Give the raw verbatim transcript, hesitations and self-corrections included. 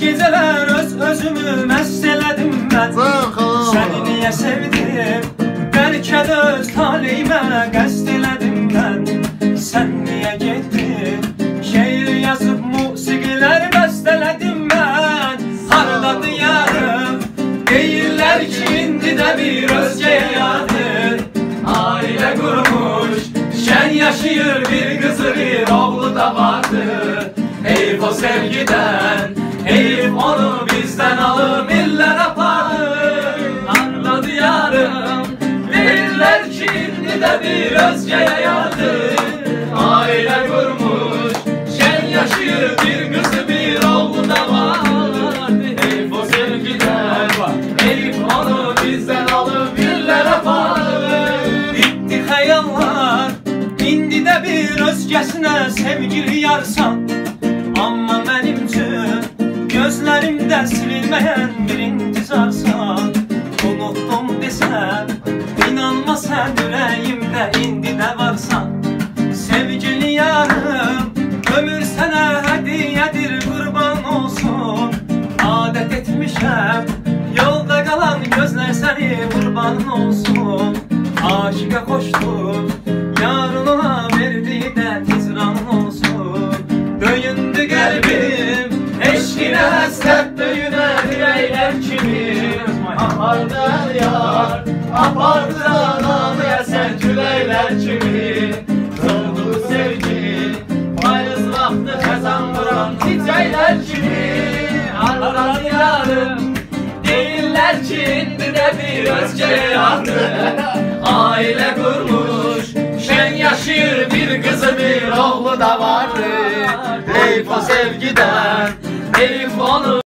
geceler öz özümü məst elədim mən. Səni niyə sevdim, bəlkə də öz taleyimə qəsd elədim mən. Sən niyə getdin, şeir yazıb musiqilər bəst elədim mən. Hardadır yarım, deyirlər ki, indi də bir özgəyə yadır. Ailə qurmuş, şən yaşayır, bir qızı bir oğlu da vardır. Heyf o sevgiden, heyf onu bizden alır, iller aparır. Anladı yarım, verirler ki indi de bir özgeye yardır. Aile kurmuş, şen yaşıyor, bir kızı bir oğlu da vardır. Heyf o sevgiden, heyf onu bizden alır, iller aparır. Bitti hayallar, indi de bir özgesine sevgili yarsan. Amma mənim üçün gözlərimdə silinməyən bir intizarsan. Unutdum desəm, inanma sən ürəyimdə indi də varsan. Sevgili yarım, ömür sənə hədiyyədir, qurban olsun. Adət etmişəm, yolda qalan gözlər səni qurban olsun. Aşıqa xoşdur, yarın ona verdiyi də tizranın olsun. Döyündü qəlbim, eşqinə həsrət döyünə ürəklər kimi. Apardı yar, apardı anamı əsən küləklər kimi. Zorlu sevgi, payız vaxtı xəzan vuran çiçəklər kimi. Aradan yarım, deyirlər ki, indi də bir özgəyə yardır. Ailə qurmuş, şən yaşayır, bir qızı bir oğlu da vardır. Heyf o sevgiden, heyf onu